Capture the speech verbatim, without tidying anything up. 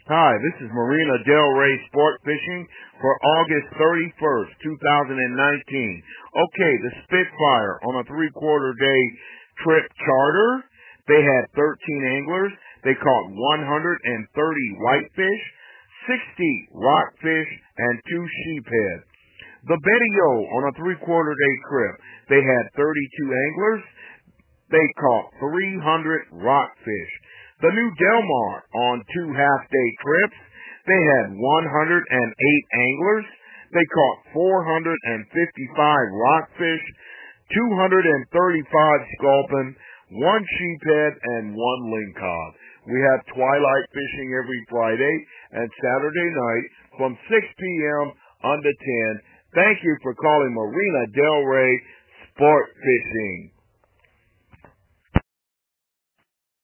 Hi, this is Marina Del Rey Sport Fishing for August thirty-first, two thousand nineteen. Okay, the Spitfire on a three-quarter day trip charter. They had thirteen anglers. They caught one hundred thirty whitefish, sixty rockfish, and two sheephead. The Betty O on a three-quarter day trip. They had thirty-two anglers. They caught three hundred rockfish. The New Del Mar on two half-day trips, they had one hundred eight anglers. They caught four hundred fifty-five rockfish, two hundred thirty-five sculpin, one sheephead, and one lingcod. We have twilight fishing every Friday and Saturday night from six p.m. unto ten. Thank you for calling Marina Del Rey Sport Fishing.